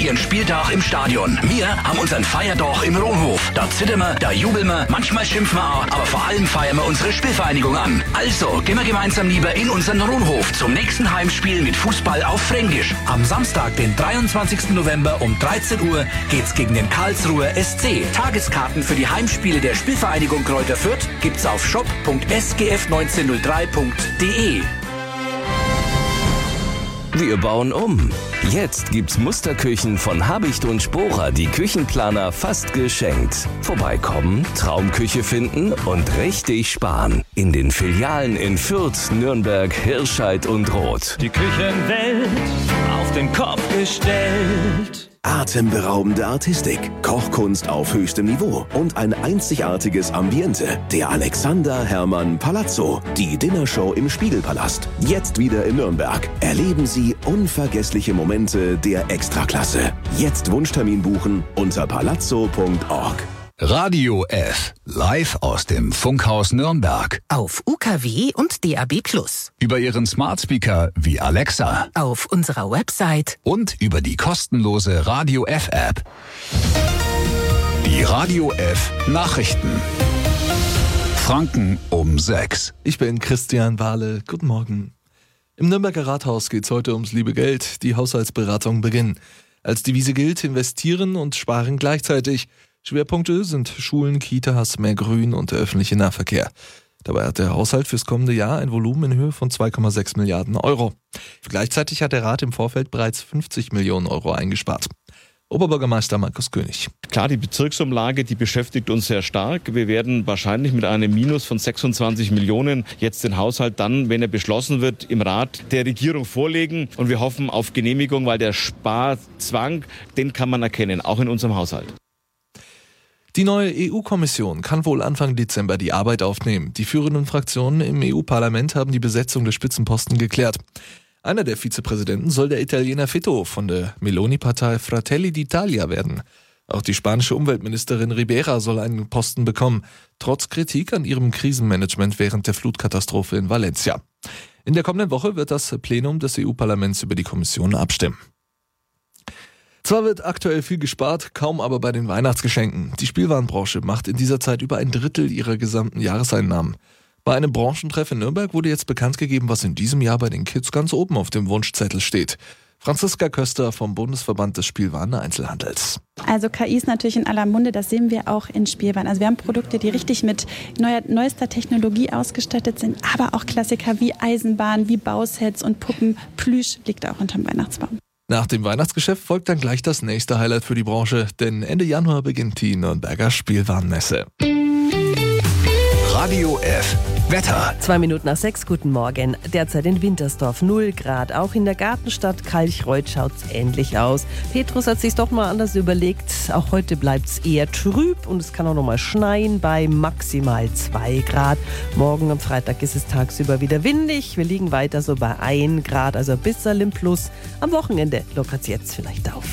ihren Spieltag im Stadion. Wir haben unseren Feierdach im Ronhof. Da zittern wir, da jubeln wir, manchmal schimpfen wir auch, aber vor allem feiern wir unsere Spielvereinigung an. Also, gehen wir gemeinsam lieber in unseren Ronhof zum nächsten Heimspiel mit Fußball auf Fränkisch. Am Samstag, den 23. November um 13 Uhr geht's gegen den Karlsruher SC. Tageskarten für die Heimspiele der Spielvereinigung Kräuter Fürth gibt's auf shop.sgf1903.de. Wir bauen um. Jetzt gibt's Musterküchen von Habicht und Sporer, die Küchenplaner fast geschenkt. Vorbeikommen, Traumküche finden und richtig sparen. In den Filialen in Fürth, Nürnberg, Hirscheid und Roth. Die Küchenwelt auf den Kopf gestellt. Atemberaubende Artistik, Kochkunst auf höchstem Niveau und ein einzigartiges Ambiente. Der Alexander Hermann Palazzo, die Dinnershow im Spiegelpalast. Jetzt wieder in Nürnberg. Erleben Sie unvergessliche Momente der Extraklasse. Jetzt Wunschtermin buchen unter palazzo.org. Radio F. Live aus dem Funkhaus Nürnberg. Auf UKW und DAB+. Über Ihren Smart Speaker wie Alexa. Auf unserer Website. Und über die kostenlose Radio F App. Die Radio F Nachrichten. Franken um 6. Ich bin Christian Wahle. Guten Morgen. Im Nürnberger Rathaus geht's heute ums liebe Geld. Die Haushaltsberatungen beginnen. Als Devise gilt, investieren und sparen gleichzeitig. Schwerpunkte sind Schulen, Kitas, mehr Grün und der öffentliche Nahverkehr. Dabei hat der Haushalt fürs kommende Jahr ein Volumen in Höhe von 2,6 Milliarden Euro. Gleichzeitig hat der Rat im Vorfeld bereits 50 Millionen Euro eingespart. Oberbürgermeister Markus König. Klar, die Bezirksumlage, die beschäftigt uns sehr stark. Wir werden wahrscheinlich mit einem Minus von 26 Millionen jetzt den Haushalt dann, wenn er beschlossen wird, im Rat der Regierung vorlegen. Und wir hoffen auf Genehmigung, weil der Sparzwang, den kann man erkennen, auch in unserem Haushalt. Die neue EU-Kommission kann wohl Anfang Dezember die Arbeit aufnehmen. Die führenden Fraktionen im EU-Parlament haben die Besetzung der Spitzenposten geklärt. Einer der Vizepräsidenten soll der Italiener Fitto von der Meloni-Partei Fratelli d'Italia werden. Auch die spanische Umweltministerin Ribera soll einen Posten bekommen, trotz Kritik an ihrem Krisenmanagement während der Flutkatastrophe in Valencia. In der kommenden Woche wird das Plenum des EU-Parlaments über die Kommission abstimmen. Zwar wird aktuell viel gespart, kaum aber bei den Weihnachtsgeschenken. Die Spielwarenbranche macht in dieser Zeit über ein Drittel ihrer gesamten Jahreseinnahmen. Bei einem Branchentreff in Nürnberg wurde jetzt bekannt gegeben, was in diesem Jahr bei den Kids ganz oben auf dem Wunschzettel steht. Franziska Köster vom Bundesverband des Spielwaren-Einzelhandels. Also KI ist natürlich in aller Munde, das sehen wir auch in Spielwaren. Also wir haben Produkte, die richtig mit neuester Technologie ausgestattet sind, aber auch Klassiker wie Eisenbahn, wie Bausets und Puppen. Plüsch liegt auch unterm Weihnachtsbaum. Nach dem Weihnachtsgeschäft folgt dann gleich das nächste Highlight für die Branche, denn Ende Januar beginnt die Nürnberger Spielwarenmesse. Radio F. Wetter. 2 Minuten nach 6, guten Morgen. Derzeit in Wintersdorf 0 Grad. Auch in der Gartenstadt Kalchreuth schaut's ähnlich aus. Petrus hat sich's doch mal anders überlegt. Auch heute bleibt's eher trüb und es kann auch noch mal schneien bei maximal 2 Grad. Morgen am Freitag ist es tagsüber wieder windig. Wir liegen weiter so bei 1 Grad, also ein bisschen im Plus. Am Wochenende lockert's jetzt vielleicht auf.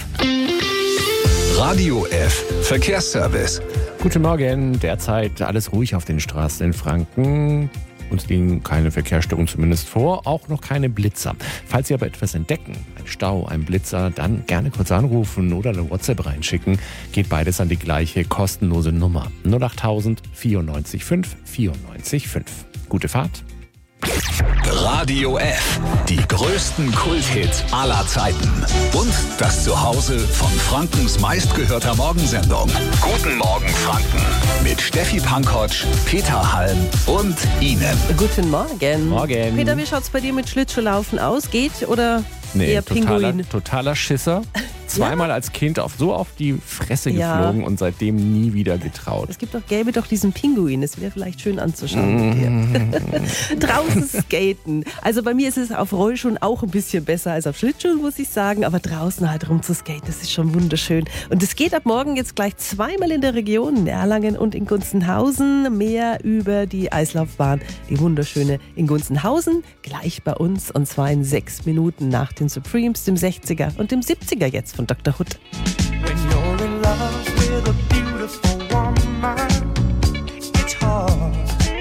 Radio F. Verkehrsservice. Guten Morgen. Derzeit alles ruhig auf den Straßen in Franken. Uns liegen keine Verkehrsstörungen zumindest vor, auch noch keine Blitzer. Falls Sie aber etwas entdecken, ein Stau, ein Blitzer, dann gerne kurz anrufen oder eine WhatsApp reinschicken. Geht beides an die gleiche kostenlose Nummer. 08000 94 5 94 5. Gute Fahrt. Radio F. Die größten Kulthits aller Zeiten. Und das Zuhause von Frankens meistgehörter Morgensendung. Guten Morgen Franken. Mit Steffi Pankotsch, Peter Halm und Ihnen. Guten Morgen. Morgen. Peter, wie schaut's bei dir mit Schlittschuhlaufen aus? Geht oder eher Pinguin? Totaler Schisser. Zweimal als Kind so auf die Fresse geflogen und seitdem nie wieder getraut. Es gäbe doch diesen Pinguin, das wäre vielleicht schön anzuschauen mit dir. Draußen skaten. Also bei mir ist es auf Rollschuhen auch ein bisschen besser als auf Schlittschuhen, muss ich sagen. Aber draußen halt rumzuskaten, das ist schon wunderschön. Und es geht ab morgen jetzt gleich zweimal in der Region, in Erlangen und in Gunzenhausen. Mehr über die Eislaufbahn, die wunderschöne in Gunzenhausen, gleich bei uns. Und zwar in 6 Minuten nach den Supremes, dem 60er und dem 70er jetzt von Dr. Hood. When you're in love with a beautiful woman, it's hard.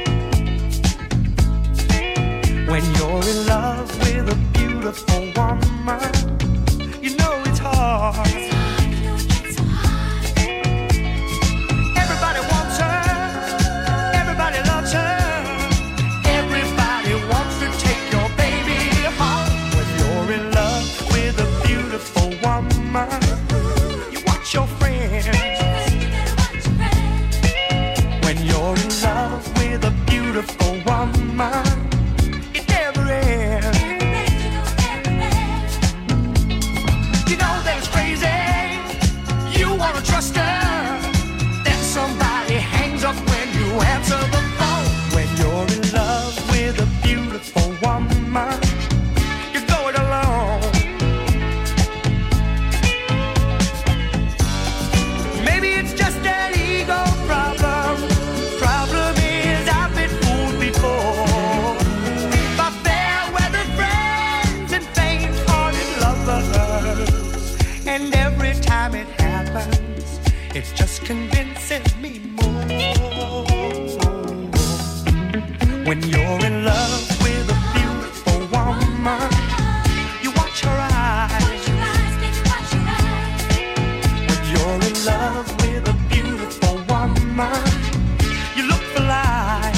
When you're in love with a beautiful woman, you know it's hard. you're in love with a beautiful woman, you watch her eyes. When you're in love with a beautiful woman, you look for life.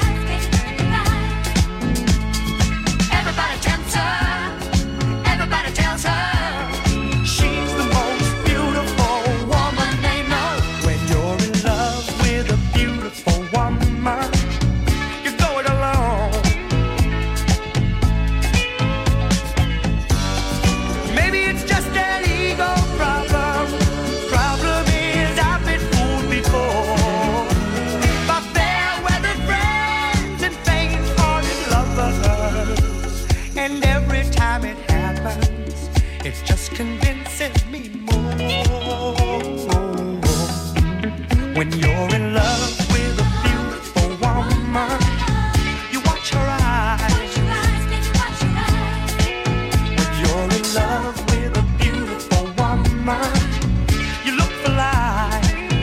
Everybody tempts her, everybody tells her she's the most beautiful woman they know. When you're in love with a beautiful woman, you go it alone. Maybe it's just an ego problem. Problem is I've been fooled before by fair-weather friends and faint-hearted lovers. And every time it happens, it just convinces me more. When you're in love with a beautiful woman, you watch her eyes. When you're in love with a beautiful woman, you look for life.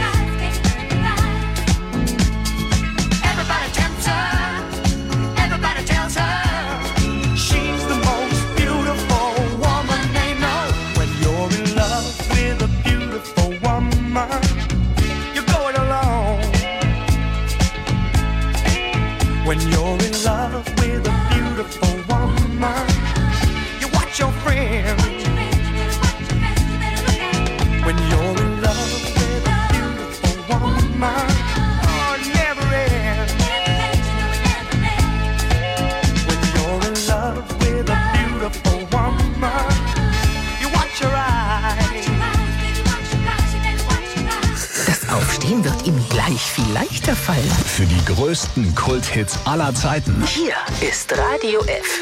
Everybody tempts her, everybody tells her she's the most beautiful woman they know. When you're in love with a beautiful woman, you go it alone. When you're in love with a beautiful woman, you watch your friends. When you're in love with a beautiful woman, oh, it never ends. When you're in love with a beautiful woman, you watch your eyes. Das Aufstehen wird ihm gleich viel leichter fallen. Für die größten Kulthits aller Zeiten. Hier ist Radio F.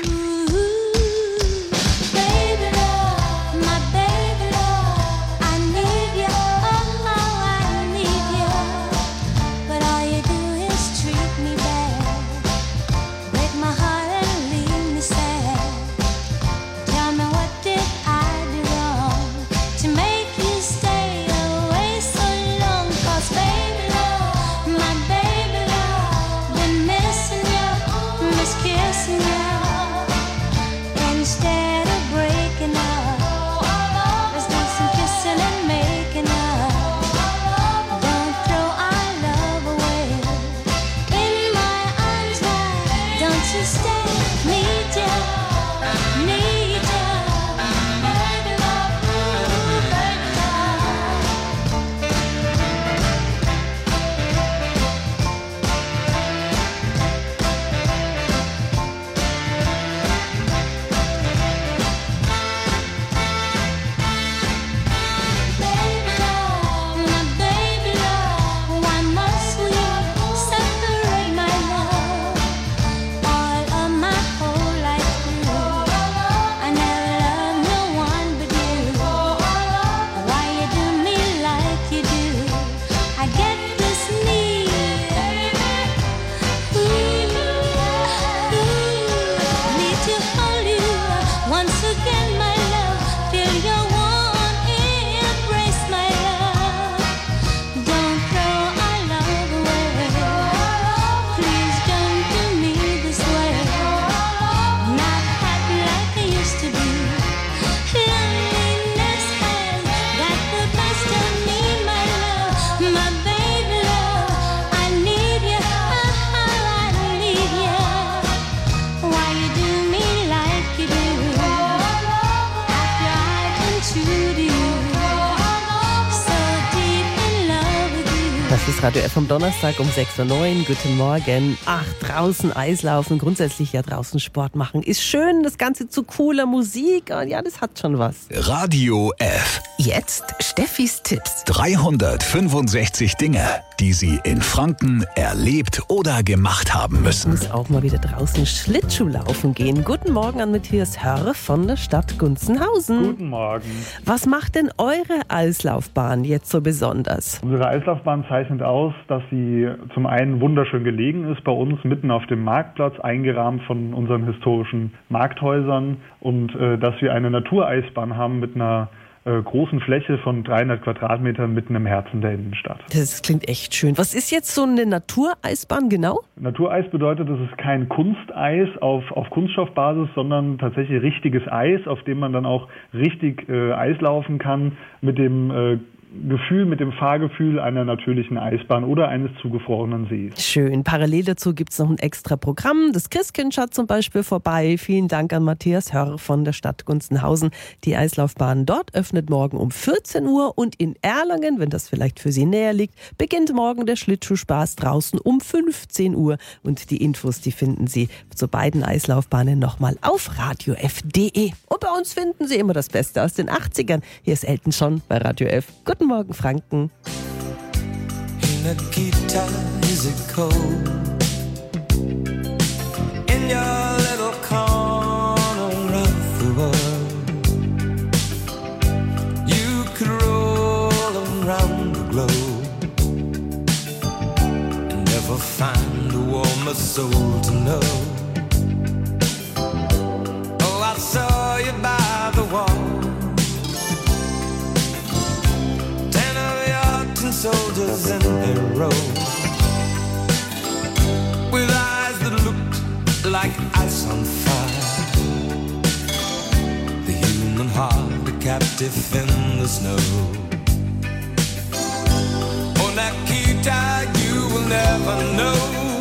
Das ist Radio F am Donnerstag um 6.09 Uhr. Guten Morgen. Ach, draußen Eislaufen, grundsätzlich ja draußen Sport machen. Ist schön, das Ganze zu cooler Musik. Und ja, das hat schon was. Radio F. Jetzt Steffis Tipps. 365 Dinge, die Sie in Franken erlebt oder gemacht haben müssen. Muss auch mal wieder draußen Schlittschuh laufen gehen. Guten Morgen an Matthias Hörr von der Stadt Gunzenhausen. Guten Morgen. Was macht denn eure Eislaufbahn jetzt so besonders? Unsere Eislaufbahn zeichnet aus, dass sie zum einen wunderschön gelegen ist, bei uns mitten auf dem Marktplatz, eingerahmt von unseren historischen Markthäusern, und dass wir eine Natureisbahn haben mit einer großen Fläche von 300 Quadratmetern mitten im Herzen der Innenstadt. Das klingt echt schön. Was ist jetzt so eine Natureisbahn genau? Natureis bedeutet, es ist kein Kunsteis auf Kunststoffbasis, sondern tatsächlich richtiges Eis, auf dem man dann auch richtig Eis laufen kann mit dem Gefühl, mit dem Fahrgefühl einer natürlichen Eisbahn oder eines zugefrorenen Sees. Schön. Parallel dazu gibt es noch ein extra Programm. Das Christkind schaut zum Beispiel vorbei. Vielen Dank an Matthias Hörr von der Stadt Gunzenhausen. Die Eislaufbahn dort öffnet morgen um 14 Uhr und in Erlangen, wenn das vielleicht für Sie näher liegt, beginnt morgen der Schlittschuhspaß draußen um 15 Uhr. Und die Infos, die finden Sie zu beiden Eislaufbahnen nochmal auf radiof.de. Und bei uns finden Sie immer das Beste aus den 80ern. Hier ist Elton John bei Radio F. Guten Morgen, Franken. Nikita, is it cold in your little corner of the world? You could roll around the globe and never find a warmer soul to know. Oh, I saw you by the wall, soldiers in their row, with eyes that looked like ice on fire. The human heart, a captive in the snow. Oh, Nikita, you will never know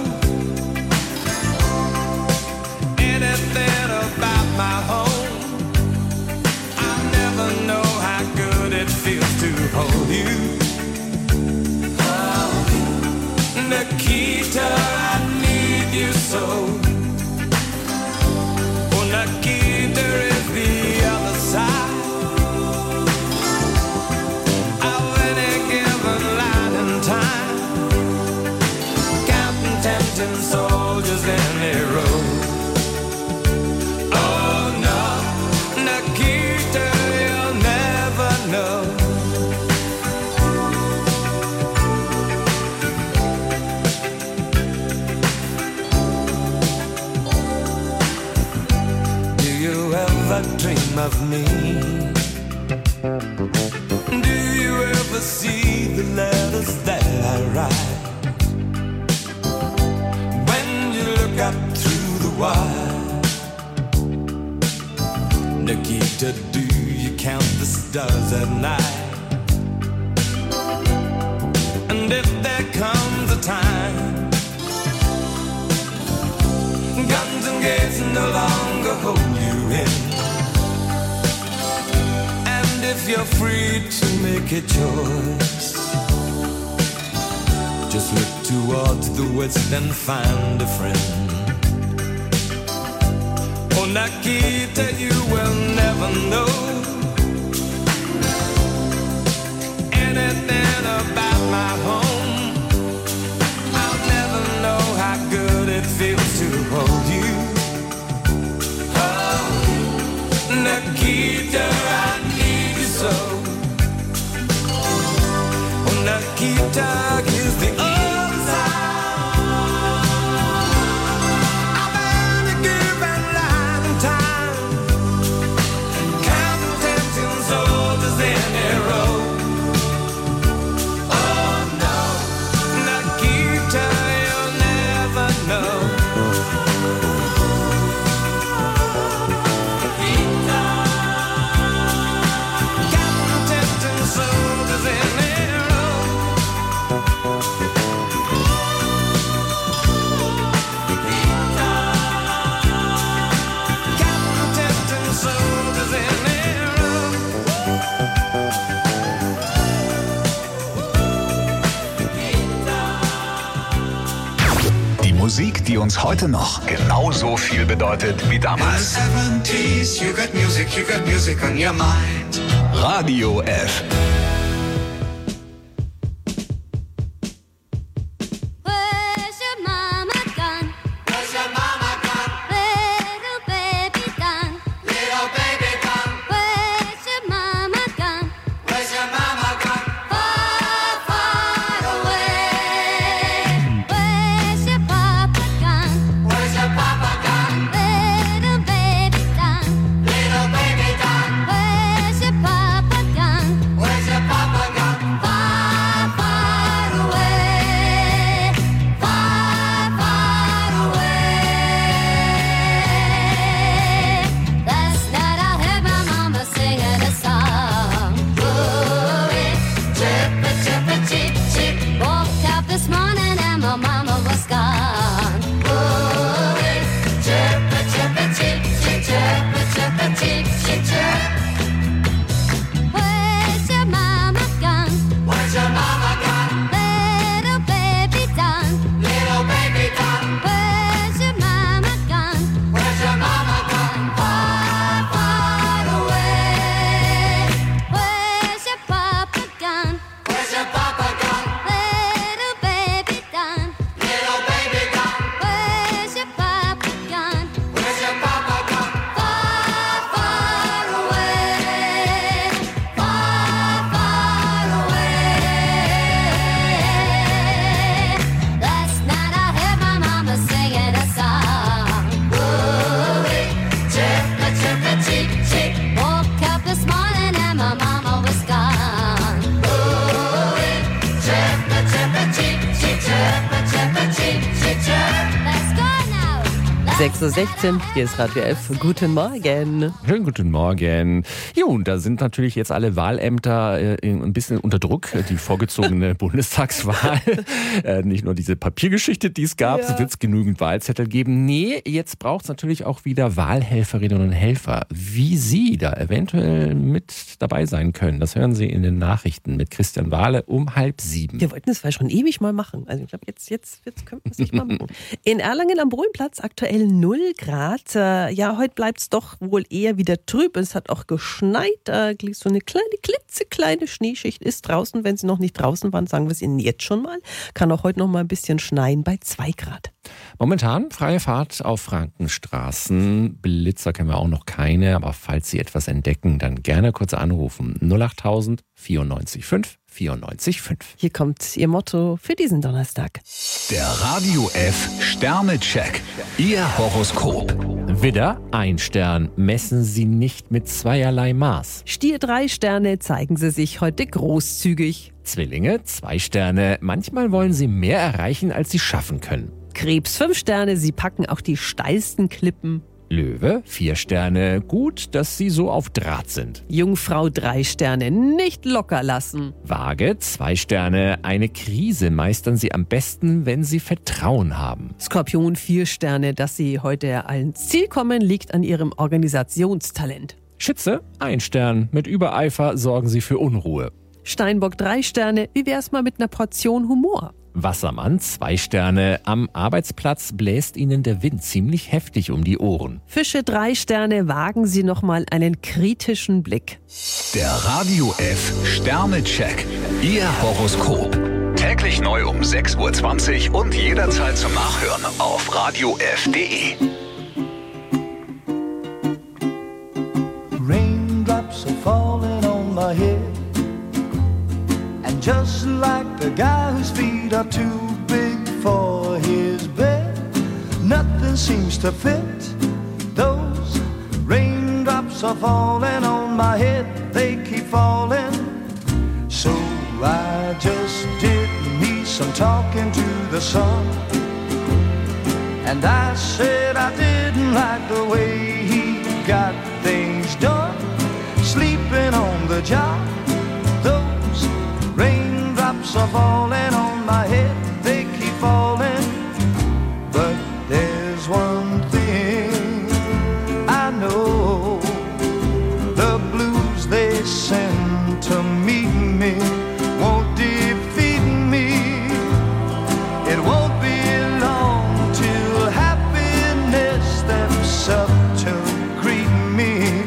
anything about my home. I never know how good it feels to hold you. Nikita, I need you so. Oh, Nikita is the other side of any given line in time, counting tempting soldiers in their row. Oh no, Nikita, you'll never know. Dream of me? Do you ever see the letters that I write? When you look up through the wire, Nikita, do you count the stars at night? And if there comes a time guns and gates no longer hold you in, if you're free to make a choice, just look towards the west and find a friend. Oh, Nikita, you will never know anything about my home. I'll never know how good it feels to hold you. Oh, Nikita, I need you so. Oh, Nikita is the other side of any given line in time, counting tempting soldiers in a row. Oh no, Nikita, you'll never know. Musik, die uns heute noch genauso viel bedeutet wie damals. Radio F. Papa 6.16 Uhr, hier ist Radio F. Guten Morgen. Schönen guten Morgen. Jo, und da sind natürlich jetzt alle Wahlämter ein bisschen unter Druck. Die vorgezogene Bundestagswahl. Nicht nur diese Papiergeschichte, die es gab, es wird genügend Wahlzettel geben. Nee, jetzt braucht es natürlich auch wieder Wahlhelferinnen und Helfer. Wie Sie da eventuell mit dabei sein können, das hören Sie in den Nachrichten mit Christian Wahle um 6:30. Wir wollten das schon ewig mal machen. Also ich glaube, jetzt können wir es nicht mal machen. In Erlangen am Brohnplatz aktuell 0 Grad. Ja, heute bleibt es doch wohl eher wieder trüb. Es hat auch geschneit. So eine klitzekleine Schneeschicht ist draußen. Wenn Sie noch nicht draußen waren, sagen wir es Ihnen jetzt schon mal. Kann auch heute noch mal ein bisschen schneien bei 2 Grad. Momentan freie Fahrt auf Frankenstraßen. Blitzer kennen wir auch noch keine, aber falls Sie etwas entdecken, dann gerne kurz anrufen. 08000 94 5 94 5. Hier kommt Ihr Motto für diesen Donnerstag. Der Radio F Sternecheck. Ihr Horoskop. Widder, 1 Stern. Messen Sie nicht mit zweierlei Maß. Stier, 3 Sterne. Zeigen Sie sich heute großzügig. Zwillinge, 2 Sterne. Manchmal wollen Sie mehr erreichen, als Sie schaffen können. Krebs, 5 Sterne. Sie packen auch die steilsten Klippen. Löwe, 4 Sterne. Gut, dass Sie so auf Draht sind. Jungfrau, 3 Sterne. Nicht locker lassen. Waage, 2 Sterne. Eine Krise meistern Sie am besten, wenn Sie Vertrauen haben. Skorpion, 4 Sterne. Dass Sie heute ans Ziel kommen, liegt an Ihrem Organisationstalent. Schütze, 1 Stern. Mit Übereifer sorgen Sie für Unruhe. Steinbock, 3 Sterne. Wie wär's mal mit einer Portion Humor? Wassermann, 2 Sterne. Am Arbeitsplatz bläst Ihnen der Wind ziemlich heftig um die Ohren. Fische, 3 Sterne. Wagen Sie nochmal einen kritischen Blick. Der Radio F Sternecheck. Ihr Horoskop. Täglich neu um 6.20 Uhr und jederzeit zum Nachhören auf radiof.de. Raindrops are falling on my head. And just like the guy whose feet are too big for his bed, nothing seems to fit. Those raindrops are falling on my head, they keep falling. So I just did me some talking to the sun. And I said I didn't like the way he got things done, sleeping on the job. Those raindrops are falling on my head, they keep falling. But there's one thing I know, the blues they send to meet me won't defeat me. It won't be long till happiness steps up to greet me.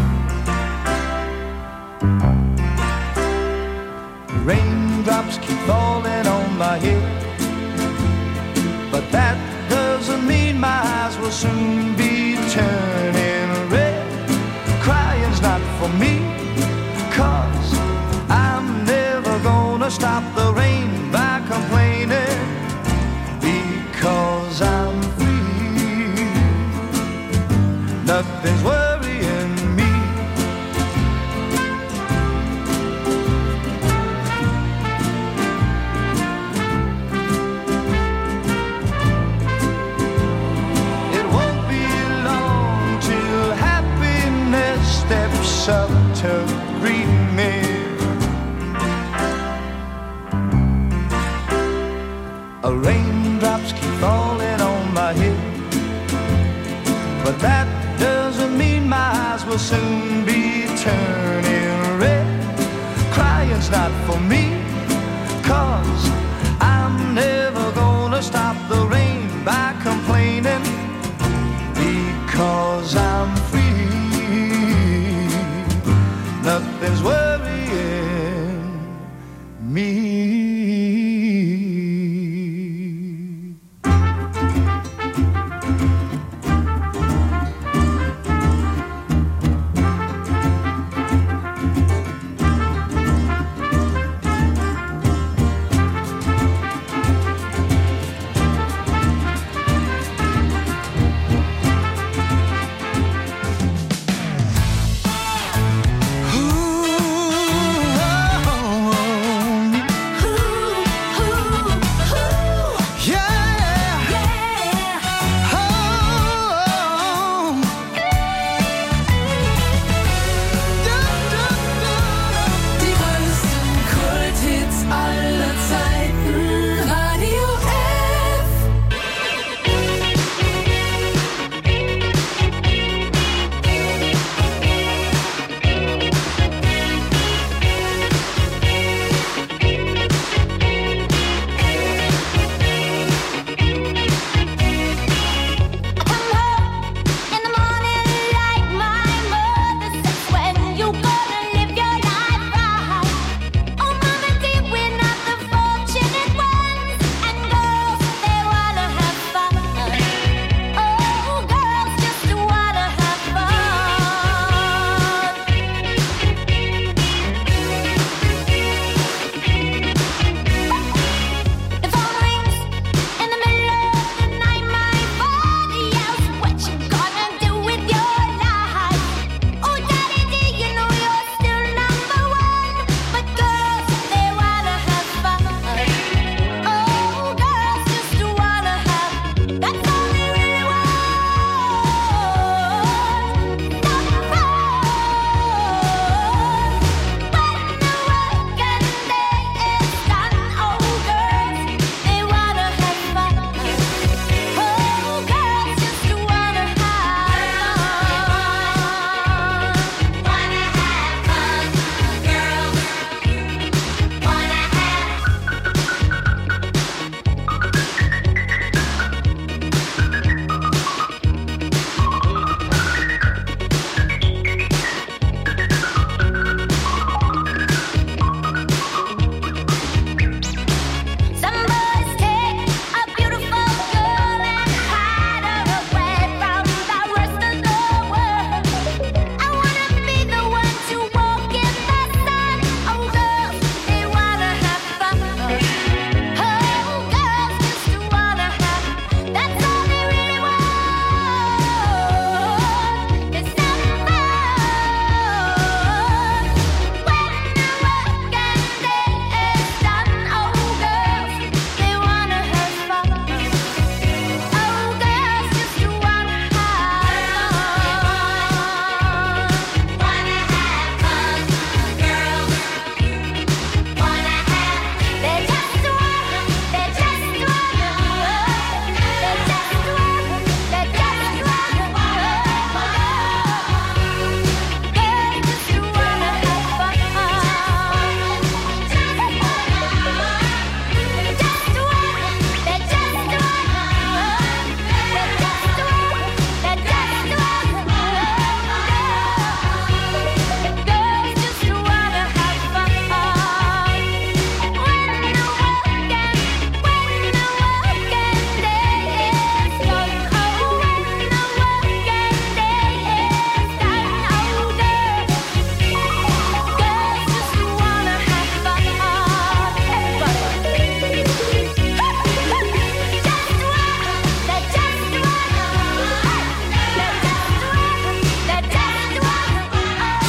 Raindrops keep falling on my head, but that doesn't mean my eyes will soon be turning red. Crying's not for me, 'cause I'm never gonna stop the rain by complaining, because I'm free. Nothing's worrying me. It won't be long till happiness steps up to greet me. Raindrops keep falling on my head, but that doesn't mean my eyes will soon be turning red. Crying's not for me, 'cause I'm never gonna stop the rain by complaining, because I'm free. Nothing's worrying me.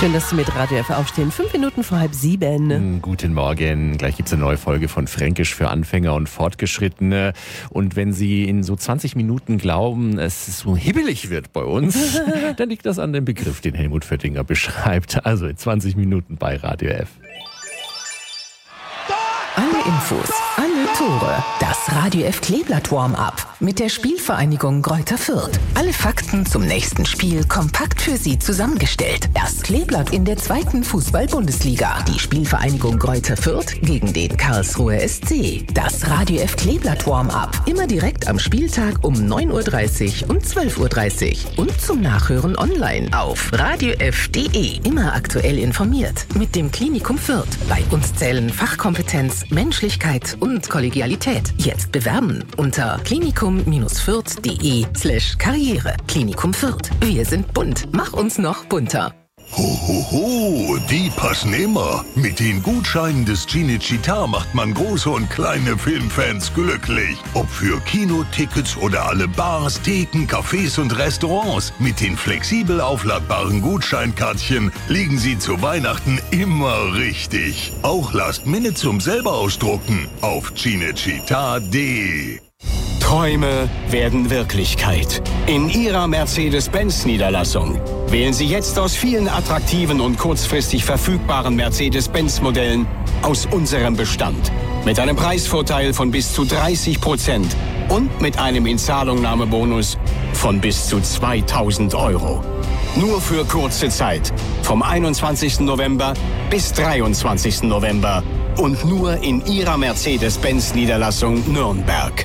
Schön, dass Sie mit Radio F aufstehen. 5 Minuten vor 6:30. Guten Morgen. Gleich gibt es eine neue Folge von Fränkisch für Anfänger und Fortgeschrittene. Und wenn Sie in so 20 Minuten glauben, es so hibbelig wird bei uns, dann liegt das an dem Begriff, den Helmut Föttinger beschreibt. Also in 20 Minuten bei Radio F. Alle Infos, alle Tore. Das Radio F Kleeblatt Warm-Up mit der Spielvereinigung Greuther Fürth. Alle Fakten zum nächsten Spiel kompakt für Sie zusammengestellt. Das Kleeblatt in der 2. Fußball-Bundesliga. Die Spielvereinigung Greuther Fürth gegen den Karlsruher SC. Das Radio F Kleeblatt Warm-Up. Immer direkt am Spieltag um 9:30 Uhr und 12:30 Uhr. Und zum Nachhören online auf radiof.de. Immer aktuell informiert mit dem Klinikum Fürth. Bei uns zählen Fachkompetenz, Menschlichkeit und Kollegialität. Jetzt bewerben unter klinikum-fürth.de/Karriere. Klinikum Fürth. Wir sind bunt. Mach uns noch bunter. Hohoho, die passen immer. Mit den Gutscheinen des Cinecittà macht man große und kleine Filmfans glücklich. Ob für Kinotickets oder alle Bars, Theken, Cafés und Restaurants. Mit den flexibel aufladbaren Gutscheinkärtchen liegen Sie zu Weihnachten immer richtig. Auch Last Minute zum selber ausdrucken auf cinecittà.de. Träume werden Wirklichkeit. In Ihrer Mercedes-Benz-Niederlassung. Wählen Sie jetzt aus vielen attraktiven und kurzfristig verfügbaren Mercedes-Benz-Modellen aus unserem Bestand. Mit einem Preisvorteil von bis zu 30% und mit einem Inzahlungnahmebonus von bis zu 2.000 €. Nur für kurze Zeit. Vom 21. November bis 23. November. Und nur in Ihrer Mercedes-Benz-Niederlassung Nürnberg.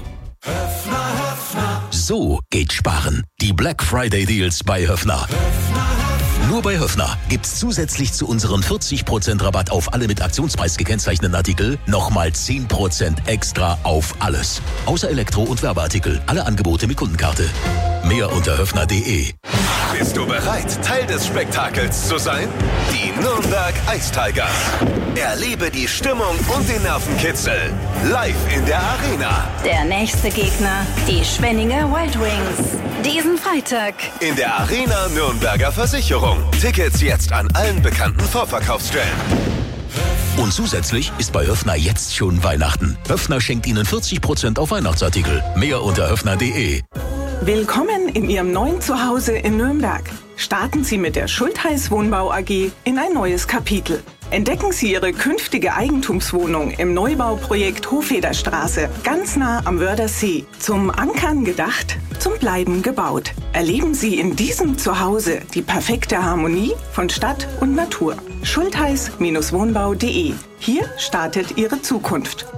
So geht Sparen. Die Black Friday Deals bei Höffner. Nur bei Höffner gibt's zusätzlich zu unseren 40% Rabatt auf alle mit Aktionspreis gekennzeichneten Artikel nochmal 10% extra auf alles. Außer Elektro- und Werbeartikel. Alle Angebote mit Kundenkarte. Mehr unter höffner.de. Bist du bereit, Teil des Spektakels zu sein? Die Nürnberg Ice Tigers. Erlebe die Stimmung und den Nervenkitzel. Live in der Arena. Der nächste Gegner, die Schwenninger Wild Wings. Diesen Freitag. In der Arena Nürnberger Versicherung. Tickets jetzt an allen bekannten Vorverkaufsstellen. Und zusätzlich ist bei Höffner jetzt schon Weihnachten. Höffner schenkt Ihnen 40% auf Weihnachtsartikel. Mehr unter höffner.de. Willkommen in Ihrem neuen Zuhause in Nürnberg. Starten Sie mit der Schultheiß Wohnbau AG in ein neues Kapitel. Entdecken Sie Ihre künftige Eigentumswohnung im Neubauprojekt Hochfederstraße, ganz nah am Wörthersee. Zum Ankern gedacht, zum Bleiben gebaut. Erleben Sie in diesem Zuhause die perfekte Harmonie von Stadt und Natur. Schultheiß-wohnbau.de. Hier startet Ihre Zukunft.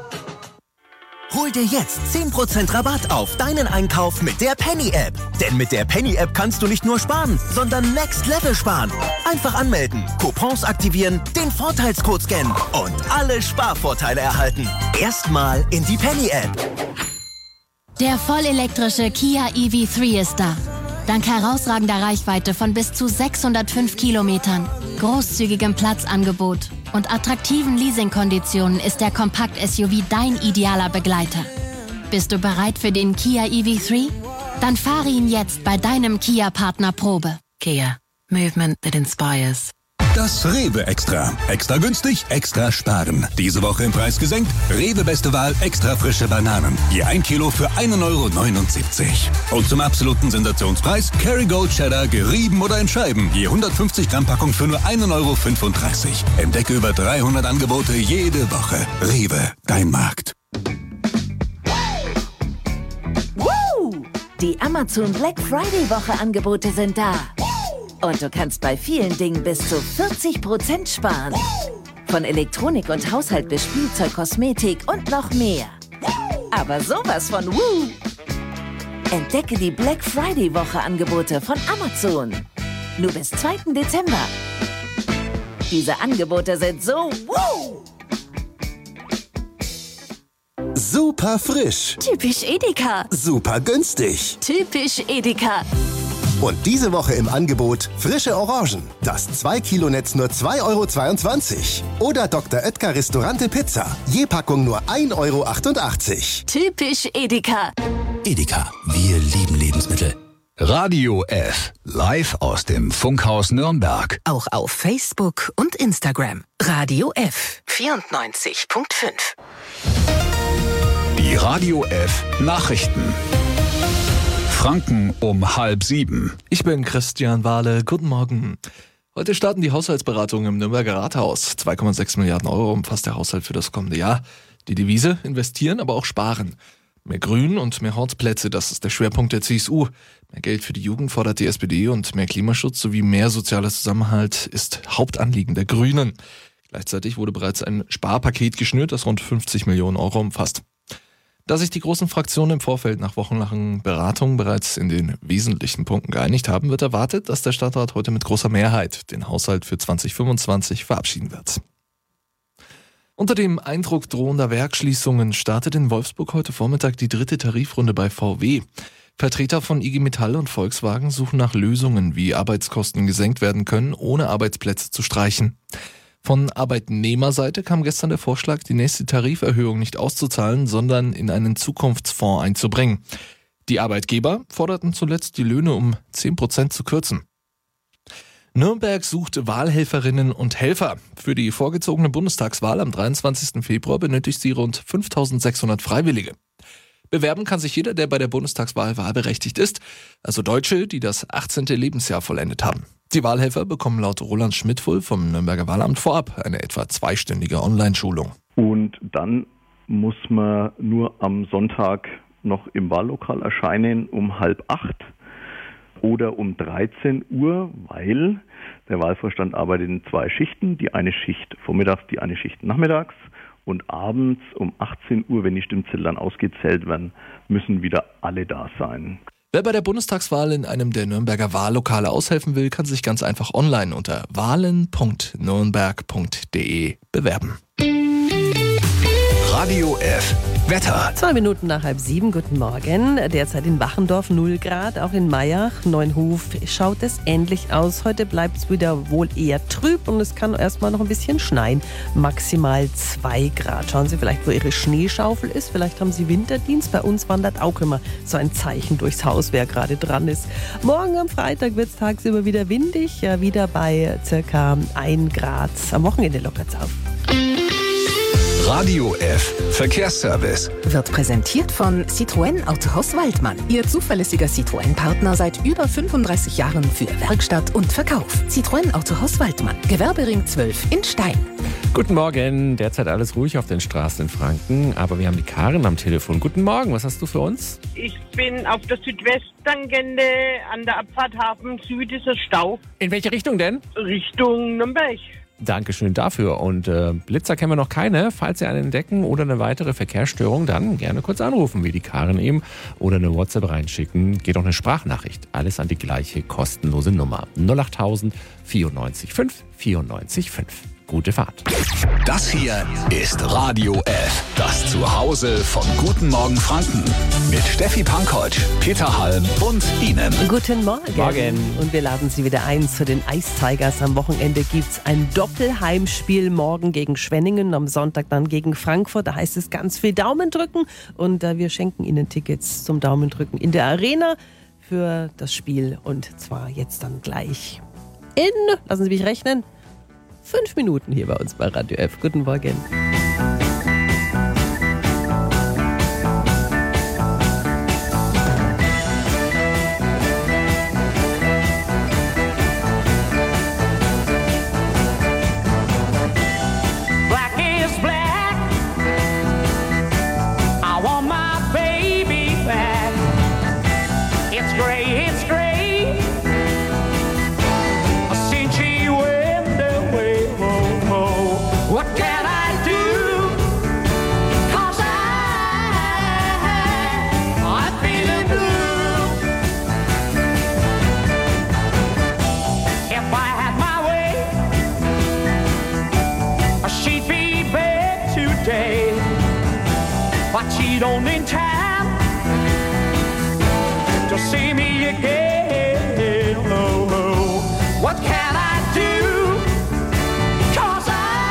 Hol dir jetzt 10% Rabatt auf deinen Einkauf mit der Penny-App. Denn mit der Penny-App kannst du nicht nur sparen, sondern Next Level sparen. Einfach anmelden, Coupons aktivieren, den Vorteilscode scannen und alle Sparvorteile erhalten. Erstmal in die Penny-App. Der vollelektrische Kia EV3 ist da. Dank herausragender Reichweite von bis zu 605 Kilometern, großzügigem Platzangebot und attraktiven Leasingkonditionen ist der Kompakt-SUV dein idealer Begleiter. Bist du bereit für den Kia EV3? Dann fahre ihn jetzt bei deinem Kia-Partner Probe. Kia. Movement that inspires. Das Rewe Extra. Extra günstig, extra sparen. Diese Woche im Preis gesenkt. Rewe Beste Wahl, extra frische Bananen. Je 1 Kilo für 1,79 €. Und zum absoluten Sensationspreis Kerrygold Cheddar, gerieben oder in Scheiben. Je 150 Gramm Packung für nur 1,35 €. Entdecke über 300 Angebote jede Woche. Rewe, dein Markt. Die Amazon Black Friday Woche Angebote sind da. Und du kannst bei vielen Dingen bis zu 40% sparen. Von Elektronik und Haushalt bis Spielzeug, Kosmetik und noch mehr. Aber sowas von Woo! Entdecke die Black Friday Woche Angebote von Amazon. Nur bis 2. Dezember. Diese Angebote sind so Woo! Super frisch. Typisch Edeka. Super günstig. Typisch Edeka. Und diese Woche im Angebot frische Orangen. Das 2-Kilo-Netz nur 2,22 €. Oder Dr. Oetker Restaurante Pizza. Je Packung nur 1,88 €. Typisch Edeka. Edeka, wir lieben Lebensmittel. Radio F. Live aus dem Funkhaus Nürnberg. Auch auf Facebook und Instagram. Radio F 94.5. Die Radio F Nachrichten. Franken um 6:30. Ich bin Christian Wahle. Guten Morgen. Heute starten die Haushaltsberatungen im Nürnberger Rathaus. 2,6 Milliarden Euro umfasst der Haushalt für das kommende Jahr. Die Devise: investieren, aber auch sparen. Mehr Grün und mehr Hortplätze, das ist der Schwerpunkt der CSU. Mehr Geld für die Jugend fordert die SPD und mehr Klimaschutz sowie mehr sozialer Zusammenhalt ist Hauptanliegen der Grünen. Gleichzeitig wurde bereits ein Sparpaket geschnürt, das rund 50 Millionen Euro umfasst. Da sich die großen Fraktionen im Vorfeld nach wochenlangen Beratungen bereits in den wesentlichen Punkten geeinigt haben, wird erwartet, dass der Stadtrat heute mit großer Mehrheit den Haushalt für 2025 verabschieden wird. Unter dem Eindruck drohender Werksschließungen startet in Wolfsburg heute Vormittag die 3. Tarifrunde bei VW. Vertreter von IG Metall und Volkswagen suchen nach Lösungen, wie Arbeitskosten gesenkt werden können, ohne Arbeitsplätze zu streichen. Von Arbeitnehmerseite kam gestern der Vorschlag, die nächste Tariferhöhung nicht auszuzahlen, sondern in einen Zukunftsfonds einzubringen. Die Arbeitgeber forderten zuletzt, die Löhne um 10% zu kürzen. Nürnberg sucht Wahlhelferinnen und Helfer. Für die vorgezogene Bundestagswahl am 23. Februar benötigt sie rund 5.600 Freiwillige. Bewerben kann sich jeder, der bei der Bundestagswahl wahlberechtigt ist, also Deutsche, die das 18. Lebensjahr vollendet haben. Die Wahlhelfer bekommen laut Roland Schmidtfull vom Nürnberger Wahlamt vorab eine etwa 2-stündige Online-Schulung. Und dann muss man nur am Sonntag noch im Wahllokal erscheinen um 7:30 oder um 13 Uhr, weil der Wahlvorstand arbeitet in 2 Schichten. Die eine Schicht vormittags, die eine Schicht nachmittags. Und abends um 18 Uhr, wenn die Stimmzettel dann ausgezählt werden, müssen wieder alle da sein. Wer bei der Bundestagswahl in einem der Nürnberger Wahllokale aushelfen will, kann sich ganz einfach online unter wahlen.nürnberg.de bewerben. Radio F Wetter. 2 Minuten nach 6:30. Guten Morgen. Derzeit in Wachendorf 0 Grad, auch in Mayach, Neunhof schaut es ähnlich aus. Heute bleibt es wieder wohl eher trüb und es kann erstmal noch ein bisschen schneien. Maximal 2 Grad. Schauen Sie vielleicht, wo Ihre Schneeschaufel ist. Vielleicht haben Sie Winterdienst. Bei uns wandert auch immer so ein Zeichen durchs Haus, wer gerade dran ist. Morgen am Freitag wird es tagsüber wieder windig, ja, wieder bei circa 1 Grad. Am Wochenende lockert es auf. Radio F Verkehrsservice Wird präsentiert von Citroën Autohaus Waldmann. Ihr zuverlässiger Citroën-Partner seit über 35 Jahren für Werkstatt und Verkauf. Citroën Autohaus Waldmann. Gewerbering 12 in Stein. Guten Morgen. Derzeit alles ruhig auf den Straßen in Franken, aber wir haben die Karin am Telefon. Guten Morgen, was hast du für uns? Ich bin auf der Südwesttangente an der Abfahrt Hafen Süd, ist ein Stau. In welche Richtung denn? Richtung Nürnberg. Dankeschön dafür. Und Blitzer kennen wir noch keine. Falls Sie einen entdecken oder eine weitere Verkehrsstörung, dann gerne kurz anrufen, wie die Karin eben, oder eine WhatsApp reinschicken. Geht auch eine Sprachnachricht. Alles an die gleiche kostenlose Nummer. 08000 94 5 94 5. Gute Fahrt. Das hier ist Radio F, das Zuhause von Guten Morgen Franken. Mit Steffi Pankoć, Peter Halm und Ihnen. Guten Morgen. Morgen. Und wir laden Sie wieder ein zu den Ice Tigers. Am Wochenende gibt es ein Doppelheimspiel. Morgen gegen Schwenningen, am Sonntag dann gegen Frankfurt. Da heißt es ganz viel Daumen drücken. Und wir schenken Ihnen Tickets zum Daumen drücken in der Arena für das Spiel. Und zwar jetzt dann gleich in, lassen Sie mich rechnen, 5 Minuten hier bei uns bei Radio F. Guten Morgen. Black is black. I want my baby back. It's gray, it's gray. Since she went away, what can I do? 'Cause I'm feeling blue. If I had my way, she'd be back today, but she don't in time to see me again. Oh, oh. What can I do? 'Cause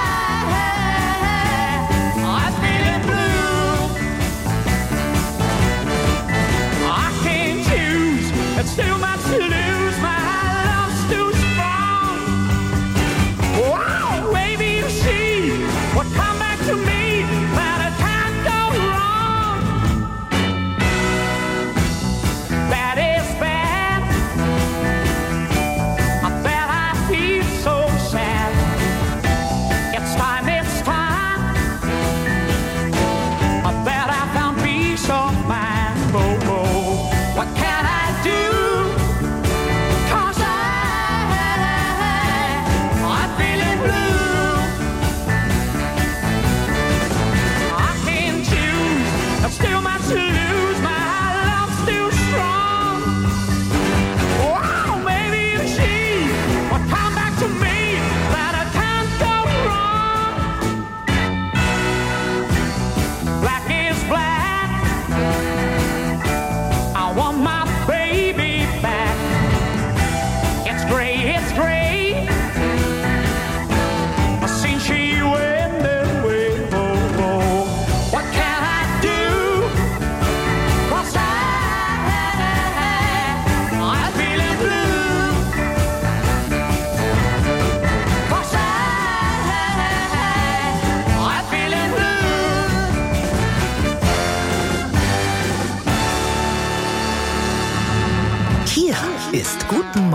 I'm feeling blue. I can't choose, it's still my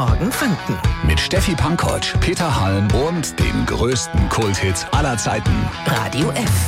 Morgen Franken. Mit Steffi Pankoć, Peter Halm und den größten Kulthits aller Zeiten. Radio F.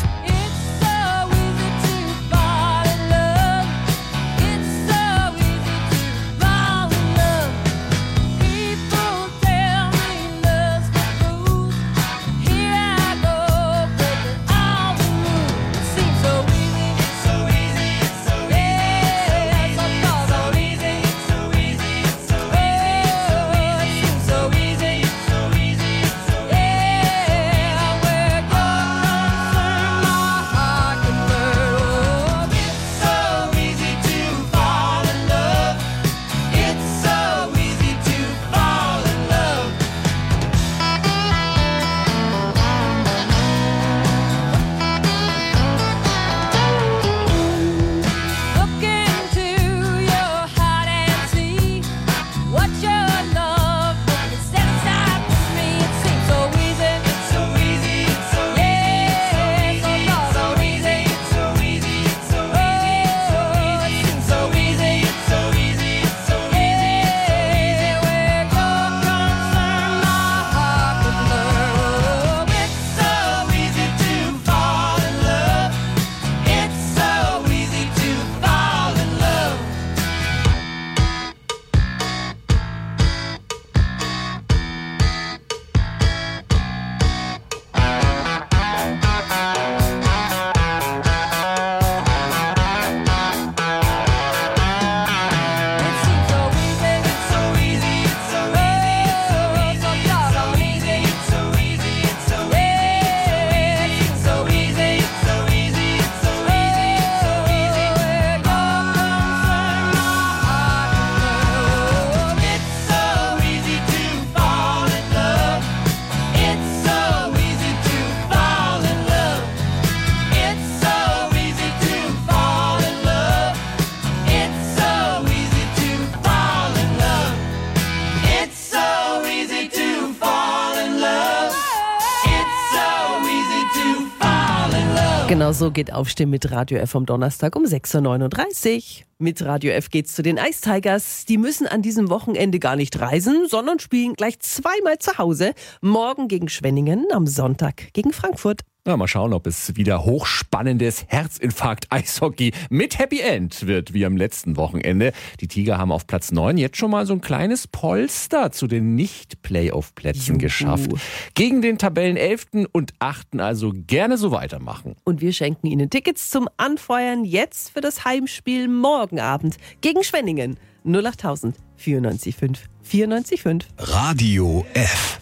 Genau so geht Aufstehen mit Radio F am Donnerstag um 6.39 Uhr. Mit Radio F geht's zu den Ice Tigers. Die müssen an diesem Wochenende gar nicht reisen, sondern spielen gleich zweimal zu Hause. Morgen gegen Schwenningen, am Sonntag gegen Frankfurt. Ja, mal schauen, ob es wieder hochspannendes Herzinfarkt-Eishockey mit Happy End wird, wie am letzten Wochenende. Die Tiger haben auf Platz 9 jetzt schon mal so ein kleines Polster zu den Nicht-Playoff-Plätzen geschafft. Gegen den Tabellen 11. und 8. also gerne so weitermachen. Und wir schenken Ihnen Tickets zum Anfeuern jetzt für das Heimspiel morgen Abend gegen Schwenningen. 08000 94 5 94 5. Radio F.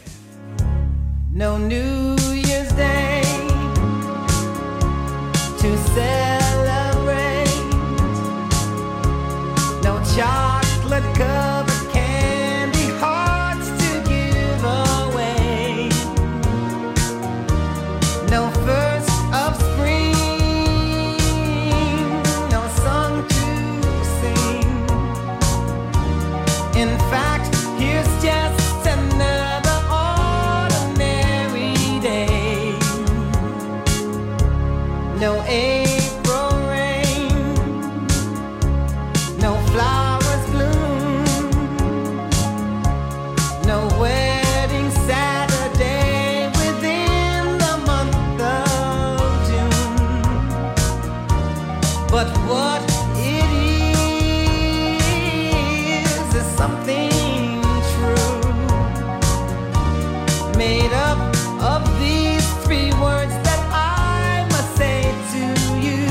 No New Year's Day to celebrate. No chocolate covered candy hearts to give away. No first of spring, no song to sing. In fact, here's just another ordinary day. No April rain, no flowers bloom, no wedding Saturday within the month of June. But what it is something true, made up of these three words that I must say to you.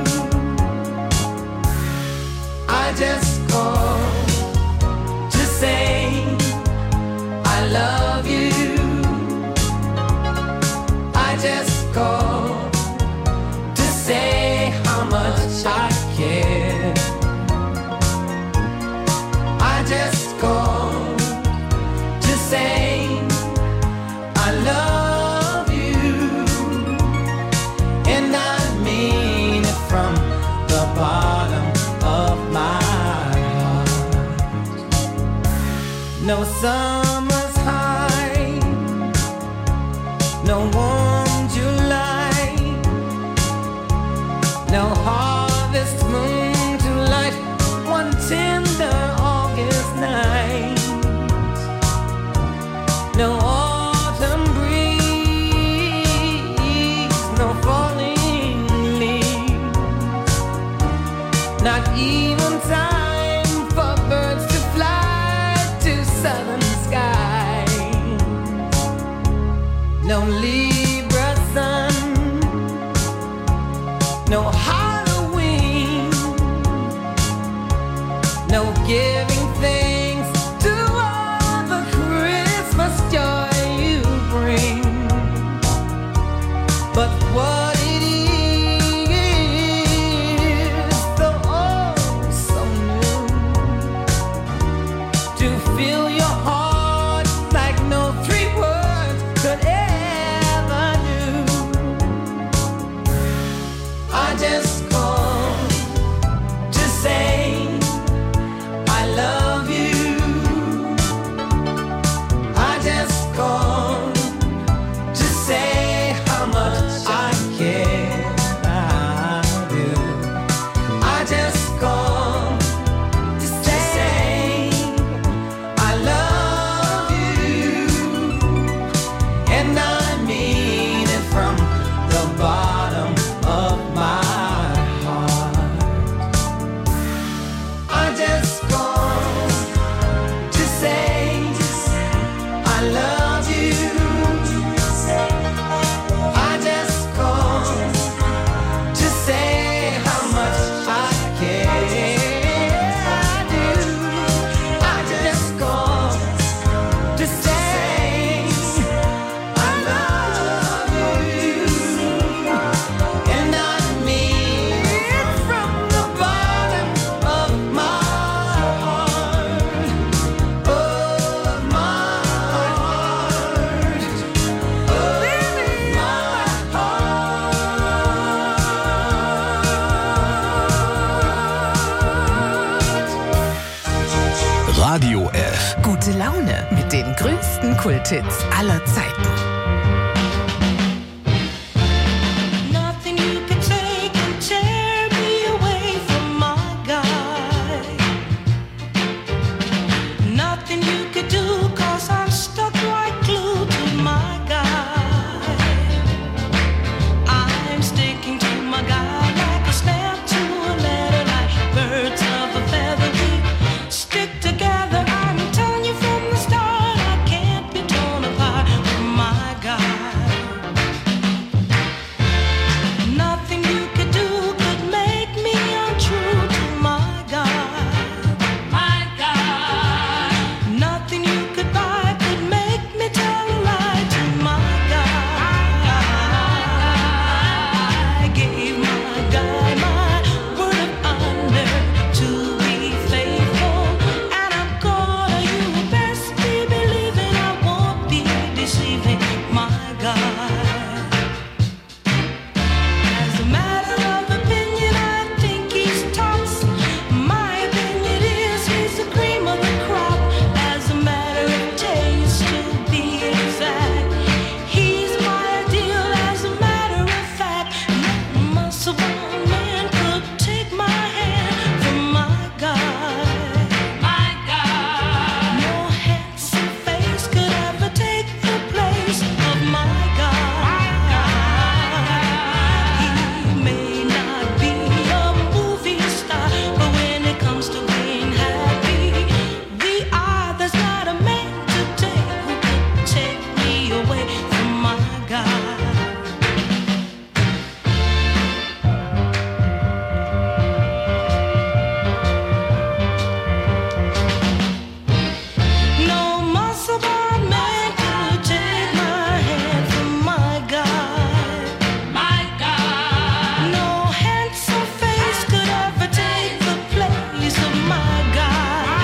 I just called to say I love you. I just called to say how much I care. I just called to say I love you, and I mean it from the bottom of my heart. No summer's high, no warm July, no harvest moon to light one tender August night. Libra sun. No Halloween, no giving thanks to all the Christmas joy you bring. But what it is, so oh so new, to fill your heart like no three words could ever do. I just called to say I love you. I just called to say how much I care. I do. I just called to say I love you, and I mean it from the bottom of my heart. I just called to say I love you. I just called to say how much I care. I do. I just called to say I love you, and I mean it from the bottom of my heart, of my heart, of Radio F. Gute Laune mit den größten Kulthits aller Zeiten. Nothing you could take can tear me away from my guy. Nothing you could do, 'cause I'm stuck like glue to my guy. I'm sticking to my guy like a snap to a letter, like birds of a feather. We stick together. I'm telling you from the start, I can't be torn apart from my guy. Nothing you could do could make me untrue to my guy. My guy. Nothing you could buy could make me tell a lie to my guy. I gave my guy my word of honor to be faithful, and I'm gonna, you best be believing I won't be deceiving my guy. As a matter of opinion, I think he's tops. My opinion is he's the cream of the crop. As a matter of taste, to be exact, he's my ideal. As a matter of fact, no muscle-bound man could take my hand from my guy. My guy. No handsome face could ever take the place of my guy. He may not be a movie star, but when it comes to being happy, we are. There's not a man today who could take me away from my guy. No muscle-bound man could take my hand from my guy. My guy. No handsome face could ever take the place of my guy.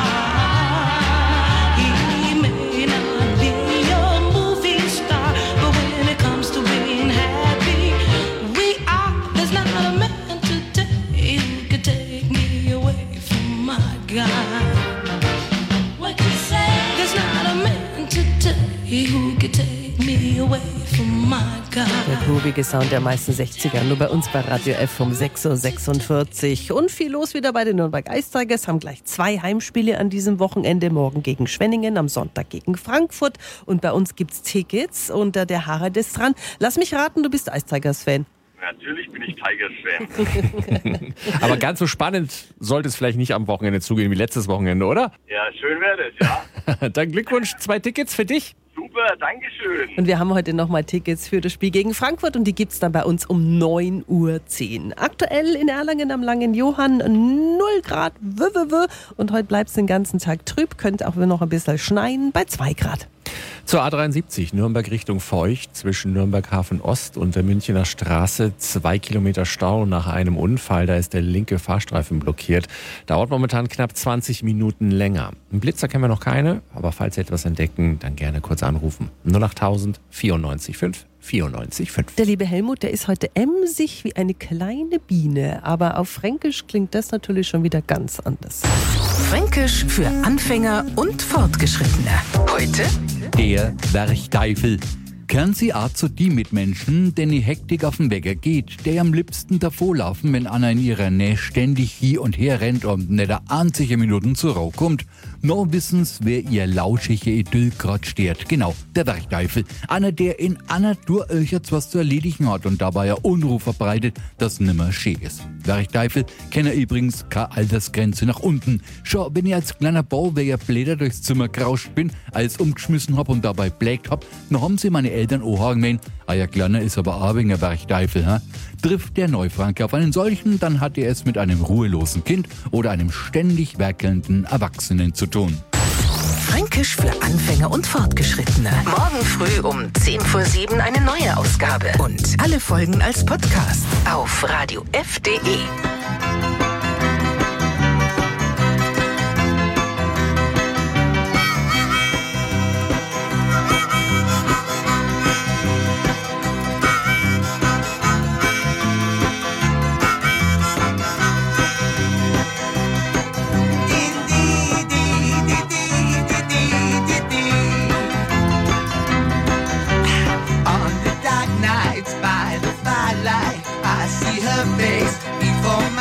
He may not be a movie star, but when it comes to being happy, we are. There's not a man today who could take me away from my guy. What can you say? There's not a man today who could take me away from my guy. Der groovige Sound der meisten 60er, nur bei uns bei Radio F um 6.46 Uhr. Und viel los wieder bei den Nürnberg Ice Tigers, haben gleich 2 Heimspiele an diesem Wochenende. Morgen gegen Schwenningen, am Sonntag gegen Frankfurt. Und bei uns gibt's Tickets und der Harald ist dran. Lass mich raten, du bist Ice Tigers-Fan. Natürlich bin ich Tigers-Fan. Aber ganz so spannend sollte es vielleicht nicht am Wochenende zugehen wie letztes Wochenende, oder? Ja, schön wäre das, ja. Dann Glückwunsch, 2 Tickets für dich. Super. super, Dankeschön. Und wir haben heute nochmal Tickets für das Spiel gegen Frankfurt und die gibt's dann bei uns um 9:10 Uhr. Aktuell in Erlangen am Langen Johann 0 Grad, und heute bleibt es den ganzen Tag trüb, könnte auch noch ein bisschen schneien bei 2 Grad. Zur A73 Nürnberg Richtung Feucht zwischen Nürnberg Hafen Ost und der Münchener Straße 2 Kilometer Stau nach einem Unfall. Da ist der linke Fahrstreifen blockiert. Dauert momentan knapp 20 Minuten länger. Einen Blitzer kennen wir noch keine, aber falls Sie etwas entdecken, dann gerne kurz anrufen. 08000 94 5 94 5. Der liebe Helmut, der ist heute emsig wie eine kleine Biene, aber auf Fränkisch klingt das natürlich schon wieder ganz anders. Fränkisch für Anfänger und Fortgeschrittene. Heute der Werchteifel. Kennen Sie auch zu die Mitmenschen, denen die Hektik auf den Wecker geht, der am liebsten davorlaufen, wenn einer in ihrer Nähe ständig hier und her rennt und nicht eine einzige Minuten zur Ruhe kommt. Nur wissen's, wer ihr lauschige Idyll grad stört. Genau, der Werchteifel. Einer, der in einer Tour was zu erledigen hat und dabei eine Unruhe verbreitet, das nimmer schön ist. Werchteifel kennen übrigens keine Altersgrenze nach unten. Schon wenn ich als kleiner Bauwehr Blätter durchs Zimmer gerauscht bin, alles umgeschmissen hab und dabei blägt hab, noch haben sie meine Eltern auch gemeint, ja kleiner ist aber auch wegen der Werchteifel, ha? Trifft der Neufranke auf einen solchen, dann hat er es mit einem ruhelosen Kind oder einem ständig werkelnden Erwachsenen zu tun. Fränkisch für Anfänger und Fortgeschrittene. Morgen früh um 6:10 eine neue Ausgabe. Und alle Folgen als Podcast auf radiof.de. On the dark nights by the firelight, I see her face before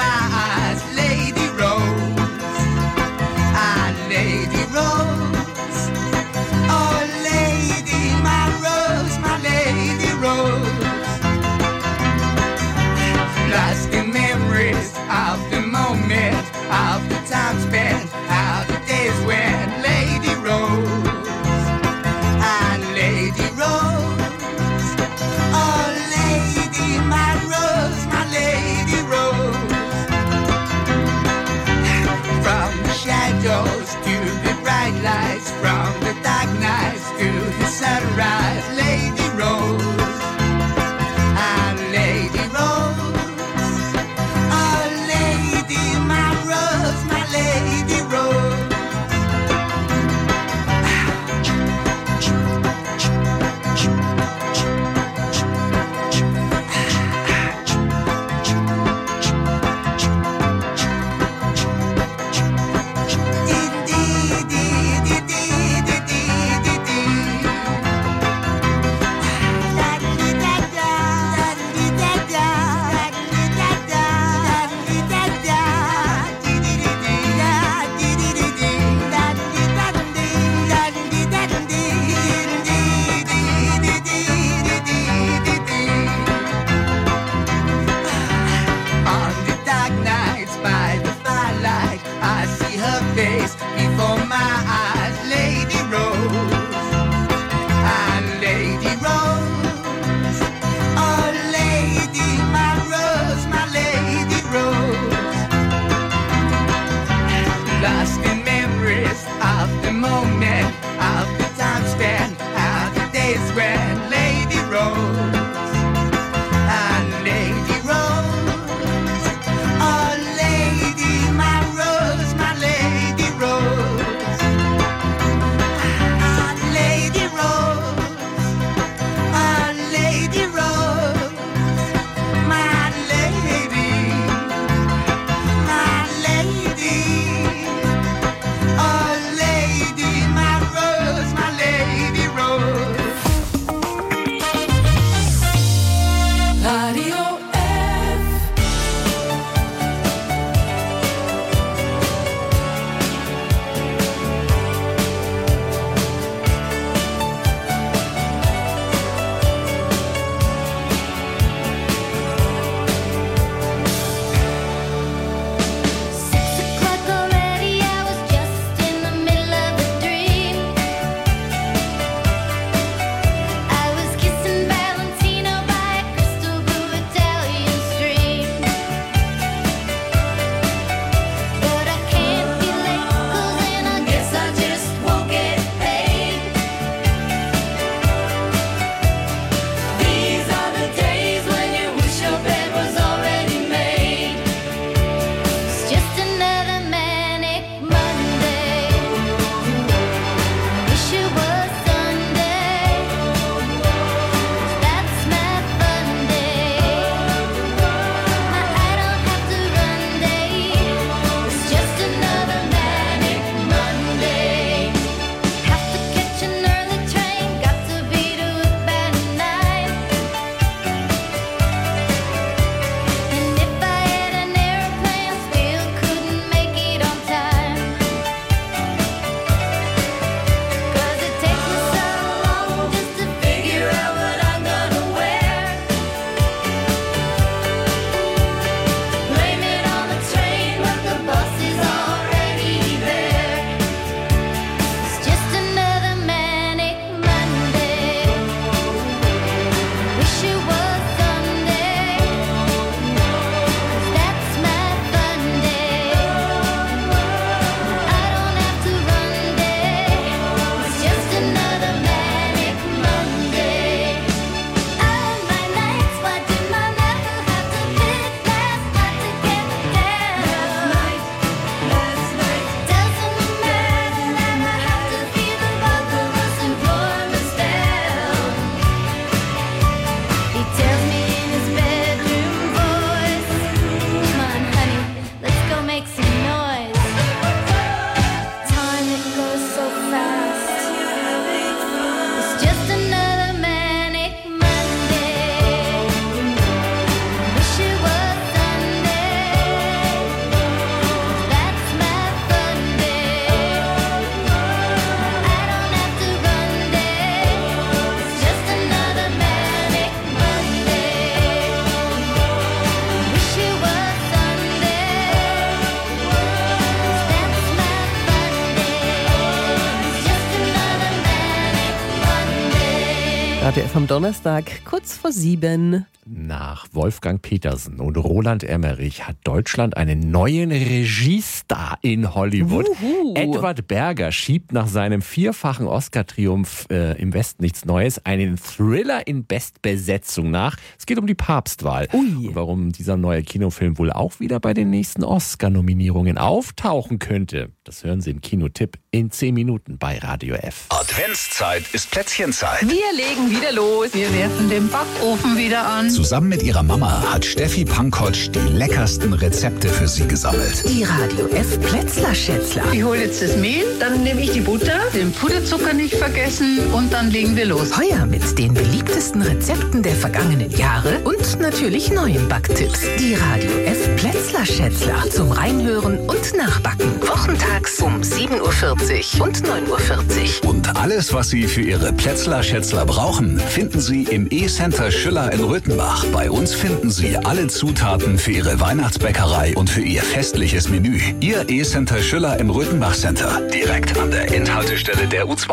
Radio F am Donnerstag, kurz vor 7. Nach Wolfgang Petersen und Roland Emmerich hat Deutschland einen neuen Regiestar in Hollywood. Edward Berger schiebt nach seinem 4-fachen Oscar-Triumph im Westen nichts Neues einen Thriller in Bestbesetzung nach. Es geht um die Papstwahl. Und warum dieser neue Kinofilm wohl auch wieder bei den nächsten Oscar-Nominierungen auftauchen könnte, das hören Sie im Kinotipp in 10 Minuten bei Radio F. Adventszeit ist Plätzchenzeit. Wir legen wieder los. Wir werfen den Backofen wieder an. Zusammen mit ihrer Mama hat Steffi Pankotsch die leckersten Rezepte für Sie gesammelt. Die Radio F Plätzler-Schätzler. Ich hole jetzt das Mehl, dann nehme ich die Butter, den Puderzucker nicht vergessen und dann legen wir los. Heuer mit den beliebtesten Rezepten der vergangenen Jahre und natürlich neuen Backtipps. Die Radio F Plätzler-Schätzler zum Reinhören und Nachbacken. Wochentags um 7.40 Uhr und 9.40 Uhr. Und alles, was Sie für Ihre Plätzler-Schätzler brauchen, finden Sie im E-Center Schüller in Röthenbach. Bei uns finden Sie alle Zutaten für Ihre Weihnachtsbäckerei und für Ihr festliches Menü. Ihr E-Center Schüller im Röthenbach Center, direkt an der Endhaltestelle der U2.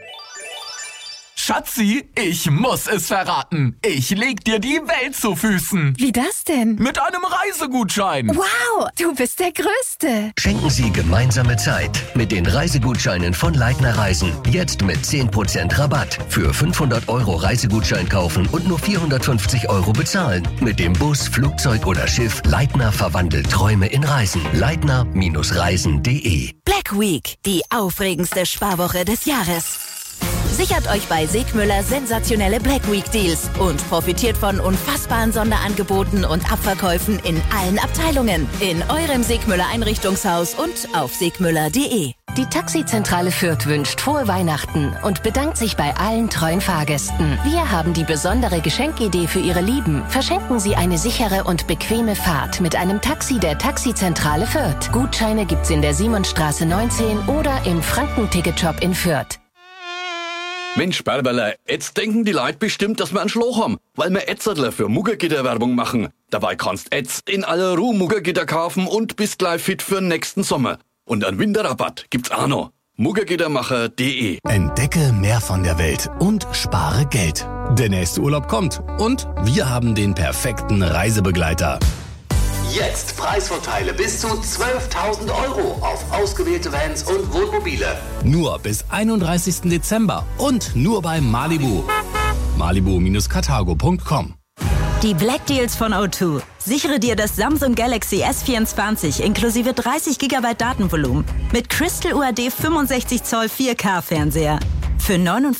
Schatzi, ich muss es verraten. Ich leg dir die Welt zu Füßen. Wie das denn? Mit einem Reisegutschein. Wow, du bist der Größte. Schenken Sie gemeinsame Zeit mit den Reisegutscheinen von Leitner Reisen. Jetzt mit 10% Rabatt. Für 500 € Reisegutschein kaufen und nur 450 € bezahlen. Mit dem Bus, Flugzeug oder Schiff Leitner verwandelt Träume in Reisen. Leitner-reisen.de. Black Week, die aufregendste Sparwoche des Jahres. Sichert euch bei Segmüller sensationelle Black Week Deals und profitiert von unfassbaren Sonderangeboten und Abverkäufen in allen Abteilungen. In eurem Segmüller Einrichtungshaus und auf segmüller.de. Die Taxizentrale Fürth wünscht frohe Weihnachten und bedankt sich bei allen treuen Fahrgästen. Wir haben die besondere Geschenkidee für Ihre Lieben. Verschenken Sie eine sichere und bequeme Fahrt mit einem Taxi der Taxizentrale Fürth. Gutscheine gibt's in der Simonstraße 19 oder im Franken-Ticket-Shop in Fürth. Mensch, Bärberle, jetzt denken die Leute bestimmt, dass wir einen Schloch haben, weil wir Etzertler für Muggergitter-Werbung machen. Dabei kannst jetzt in aller Ruhe Muggergitter kaufen und bist gleich fit für den nächsten Sommer. Und einen Winterrabatt gibt's auch noch. Muggergittermacher.de. Entdecke mehr von der Welt und spare Geld. Der nächste Urlaub kommt und wir haben den perfekten Reisebegleiter. Jetzt Preisvorteile bis zu 12.000 € auf ausgewählte Vans und Wohnmobile. Nur bis 31. Dezember und nur bei Malibu. Malibu-Karthago.com. Die Black Deals von O2. Sichere dir das Samsung Galaxy S24 inklusive 30 GB Datenvolumen mit Crystal UHD 65 Zoll 4K Fernseher für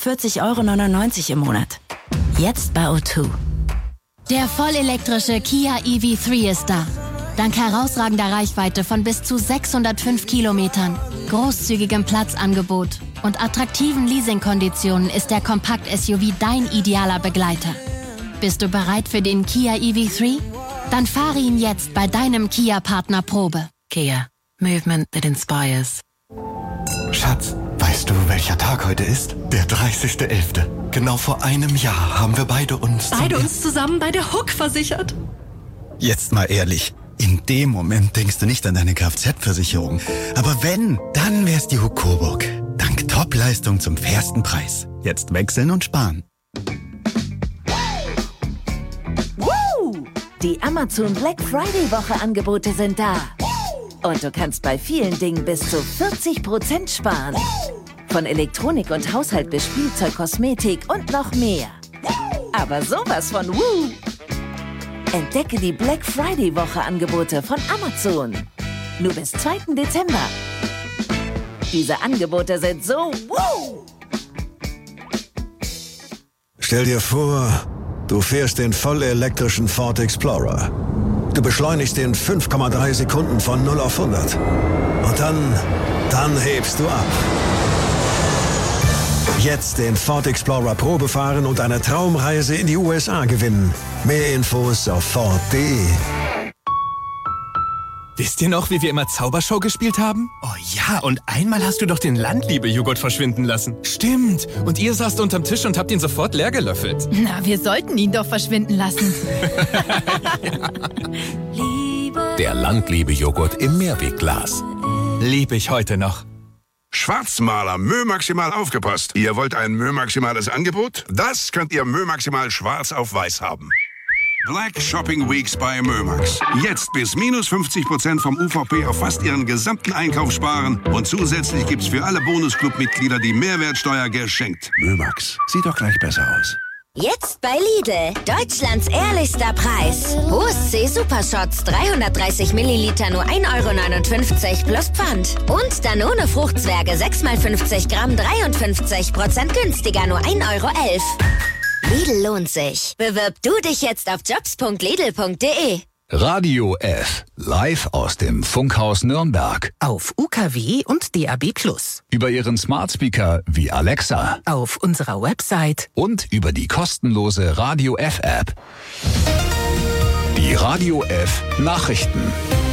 49,99 € im Monat. Jetzt bei O2. Der vollelektrische Kia EV3 ist da. Dank herausragender Reichweite von bis zu 605 Kilometern, großzügigem Platzangebot und attraktiven Leasingkonditionen ist der Kompakt-SUV dein idealer Begleiter. Bist du bereit für den Kia EV3? Dann fahre ihn jetzt bei deinem Kia-Partner Probe. Kia. Movement that inspires. Schatz, weißt du, welcher Tag heute ist? Der 30.11. Genau vor einem Jahr haben wir beide uns zusammen bei der Hook versichert. Jetzt mal ehrlich, in dem Moment denkst du nicht an deine Kfz-Versicherung. Aber wenn, dann wär's die Hook Coburg. Dank Top-Leistung zum fairsten Preis. Jetzt wechseln und sparen. Die Amazon Black Friday Woche Angebote sind da. Und du kannst bei vielen Dingen bis zu 40% sparen. Von Elektronik und Haushalt bis Spielzeug, Kosmetik und noch mehr. Aber sowas von Woo! Entdecke die Black Friday Woche Angebote von Amazon. Nur bis 2. Dezember. Diese Angebote sind so Woo! Stell dir vor, du fährst den vollelektrischen Ford Explorer. Du beschleunigst in 5,3 Sekunden von 0 auf 100. Und dann hebst du ab. Jetzt den Ford Explorer Probe fahren und eine Traumreise in die USA gewinnen. Mehr Infos auf Ford.de. Wisst ihr noch, wie wir immer Zaubershow gespielt haben? Oh ja, und einmal hast du doch den Landliebe-Joghurt verschwinden lassen. Stimmt. Und ihr saßt unterm Tisch und habt ihn sofort leer gelöffelt. Na, wir sollten ihn doch verschwinden lassen. Der Landliebe-Joghurt im Mehrwegglas. Liebe ich heute noch. Schwarzmaler Mö-Maximal aufgepasst. Ihr wollt ein Mö-Maximales Angebot? Das könnt ihr Mö-Maximal schwarz auf weiß haben. Black Shopping Weeks bei Mömax. Jetzt bis minus 50% vom UVP auf fast Ihren gesamten Einkauf sparen. Und zusätzlich gibt's für alle Bonusclub-Mitglieder die Mehrwertsteuer geschenkt. Mömax, sieht doch gleich besser aus. Jetzt bei Lidl, Deutschlands ehrlichster Preis. USC Supershots 330 Milliliter nur 1,59 € plus Pfand. Und Danone Fruchtzwerge 6x50 Gramm 53% günstiger, nur 1,11 €. Lidl lohnt sich. Bewirb du dich jetzt auf jobs.lidl.de. Radio F. Live aus dem Funkhaus Nürnberg. Auf UKW und DAB+. Über Ihren Smart Speaker wie Alexa. Auf unserer Website. Und über die kostenlose Radio F App. Die Radio F Nachrichten.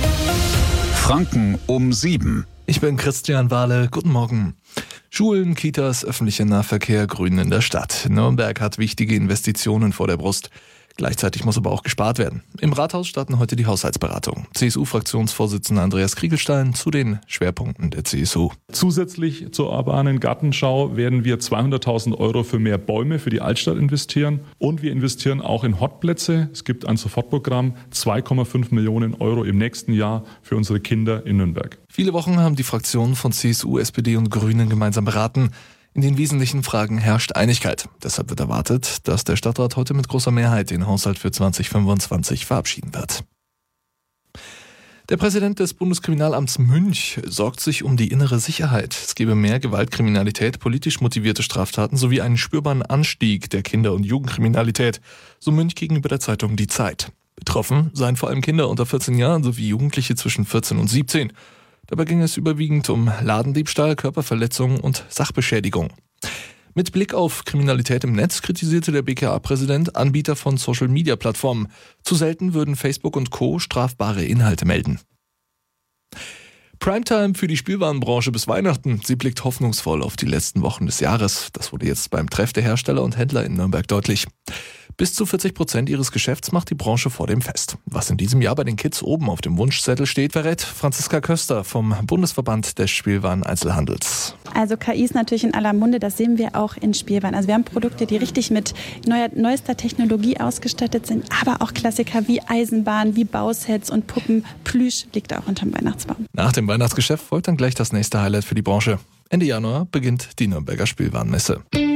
Franken um 7. Ich bin Christian Wahle. Guten Morgen. Schulen, Kitas, öffentlicher Nahverkehr, Grün in der Stadt. Nürnberg hat wichtige Investitionen vor der Brust. Gleichzeitig muss aber auch gespart werden. Im Rathaus starten heute die Haushaltsberatungen. CSU-Fraktionsvorsitzender Andreas Kriegelstein zu den Schwerpunkten der CSU. Zusätzlich zur urbanen Gartenschau werden wir 200.000 € für mehr Bäume für die Altstadt investieren. Und wir investieren auch in Hotplätze. Es gibt ein Sofortprogramm, 2,5 Millionen € im nächsten Jahr für unsere Kinder in Nürnberg. Viele Wochen haben die Fraktionen von CSU, SPD und Grünen gemeinsam beraten. In den wesentlichen Fragen herrscht Einigkeit. Deshalb wird erwartet, dass der Stadtrat heute mit großer Mehrheit den Haushalt für 2025 verabschieden wird. Der Präsident des Bundeskriminalamts Münch sorgt sich um die innere Sicherheit. Es gebe mehr Gewaltkriminalität, politisch motivierte Straftaten sowie einen spürbaren Anstieg der Kinder- und Jugendkriminalität, so Münch gegenüber der Zeitung Die Zeit. Betroffen seien vor allem Kinder unter 14 Jahren sowie Jugendliche zwischen 14 und 17. Dabei ging es überwiegend um Ladendiebstahl, Körperverletzung und Sachbeschädigung. Mit Blick auf Kriminalität im Netz kritisierte der BKA-Präsident Anbieter von Social-Media-Plattformen. Zu selten würden Facebook und Co. strafbare Inhalte melden. Primetime für die Spielwarenbranche bis Weihnachten. Sie blickt hoffnungsvoll auf die letzten Wochen des Jahres. Das wurde jetzt beim Treff der Hersteller und Händler in Nürnberg deutlich. Bis zu 40% ihres Geschäfts macht die Branche vor dem Fest. Was in diesem Jahr bei den Kids oben auf dem Wunschzettel steht, verrät Franziska Köster vom Bundesverband des Spielwareneinzelhandels. Also KI ist natürlich in aller Munde, das sehen wir auch in Spielwaren. Also wir haben Produkte, die richtig mit neuester Technologie ausgestattet sind, aber auch Klassiker wie Eisenbahn, wie Bausets und Puppen. Plüsch liegt auch unterm Weihnachtsbaum. Nach dem Weihnachtsgeschäft folgt dann gleich das nächste Highlight für die Branche. Ende Januar beginnt die Nürnberger Spielwarenmesse.